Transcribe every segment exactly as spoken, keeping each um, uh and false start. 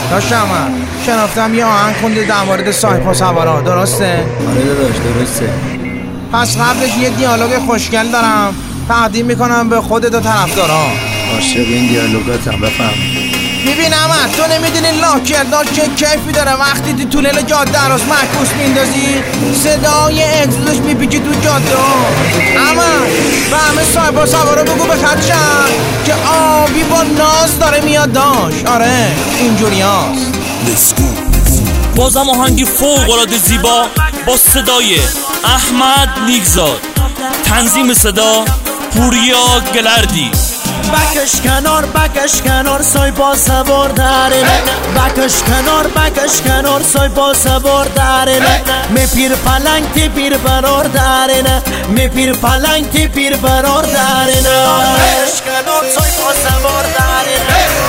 داشتم من شنافتم یه آهنگ خونده در مورد صاحب سوارا، درسته؟ آره داداش درسته. پس قبلش یه دیالوگ خوشگل دارم تقدیم میکنم به خودت و طرفدارا. عاشق این دیالوگاتم، بفهم. ببین احمد، تو نمیدونی لاکردار چه کیفی داره وقتی تو طول جاده عراس معکوس میندازی صدای اگزوزش میپیچه تو جاده. احمد به همه صاحب سوارا بگو به خدشم که آبی با ناز داره میاد داشت. آره اینجوری هاست. بازم آهنگی فوق العاده زیبا با صدای احمد نیکزاد، تنظیم صدا پوریا گلردی. بکش کنار بکش کنار سای با سوار داره، بکش کنار بکش کنار سای با سوار داره، می پیر پلنگ تی پیر برار داره، می پیر پلنگ تی پیر برار داره، بکش کنار سای با سوار داره.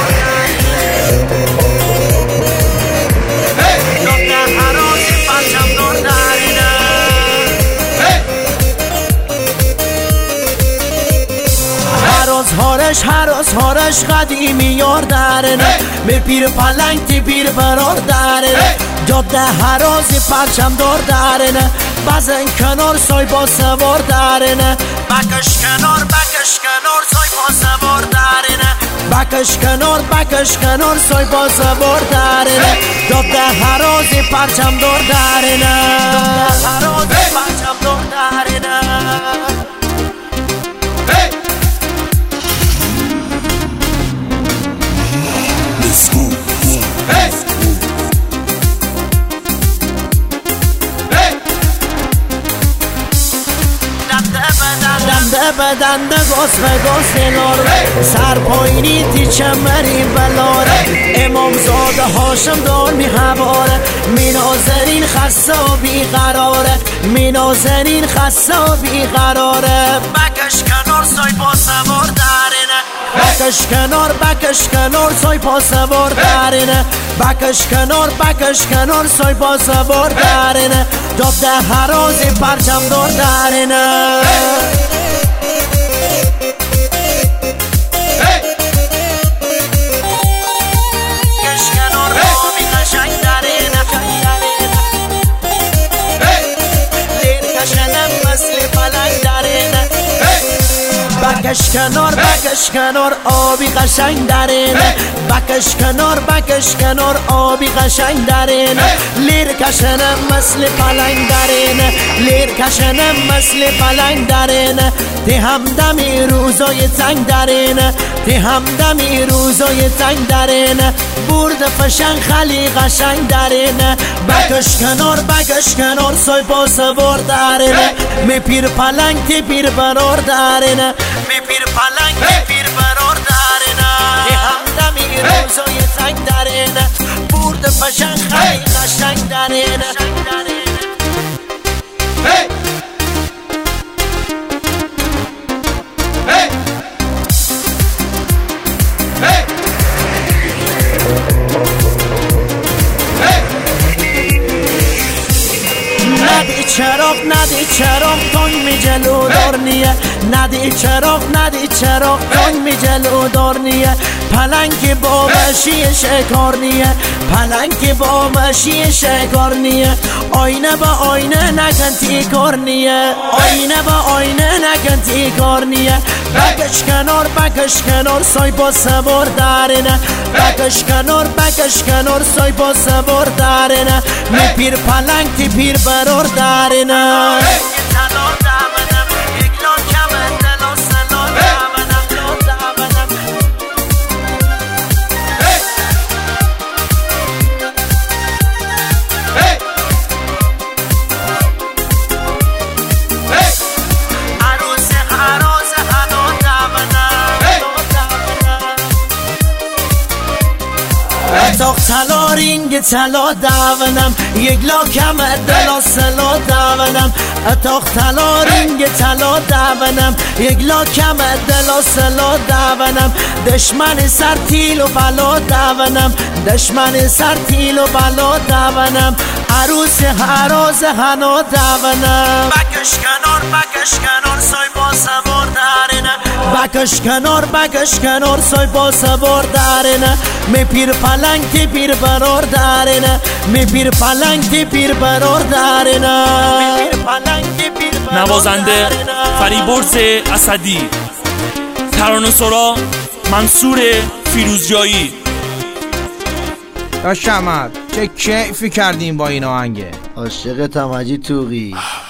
هارش هراس هارش قدیمی یار دارنه، می پیر پلنگ تی پیر برار دارنه، جاده هرازی پرچم دار دارنه، بزن کنار سای با سوار دارنه، بکش کنار بکش کنار سای با سوار دارنه، بکش کنار بکش کنار سای با سوار دارنه، جاده هرازی پرچم دار دارنه، جاده هرازی پرچم دار دارنه. دنده بدنده گاز و گاز دلار سر پایینی تی چمری بلاره، امام زاده هاشم دار می حواره، می نازنین خسته و بی قراره، می نازنین خسته و بی قراره. بکش کنار سای با سوار دارینه، بکش کنار بکش کنار سای با سوار دارینه، بکش کنار بکش کنار سای با سوار دارینه، جاده هرازی پرچم دار دارینه. بکش کنار بکش کنار آبی قشنگ درینه، بکش کنار بکش کنار آبی قشنگ درینه، لیر کشنم مثل پلنگ درینه، لیر کشنم مثل پلنگ درینه، تی همدمی روزای تنگ درینه، تی همدمی روزای تنگ درینه، برد فشنگ خلی قشنگ درینه، بکش کنار بکش کنار سای با سوار درینه، می پیر پلنگ تی پیر برار درینه، می پیر پلنگ می پیر برار دارینه، تی همدمی روزای تنگ دارینه، برد فشنگ خیلی قشنگ دارینه. ندی چراغ ندی چراغ تون می جلو دار نیه، ندی چراغ ندی چراغ تون می جلو دار نیه، پلنگ با مشی شکار نیه، پلنگ با مشی شکار نیه، آینه با آینه نکن تی کار نیه، آینه با آینه نکن تی کار نیه، بکش کنار بکش کنار سای با سوار دارینه، بکش کنار بکش کنار سای با سوار دارینه، می پیر پلنگ تی پیر برار دارینه. اتاق تلا رینگ تلا دونم، یک لاکم دلا سلا دونم، اتاق تلا رینگ تلا دونم، یک لاکم دلا سلا دونم، دشمن سر تیل و بلا دونم، دشمن سر تیل و بلا دونم، عروس هراز هنا دونم، بکش کنار بکش کنار سای با سوار دارینه، بکش کنار بکش کنار سای با سوار دارینه، می پیر پلنگ تی پیر برار دارنه می پیر پلنگ تی پیر برار دارنه نوازنده فریبرز اسدی، ترانه سرا منصور فیروزجایی. داشت احمد چه کیفی کردیم با این آهنگه. عاشقتم حاجی توقی.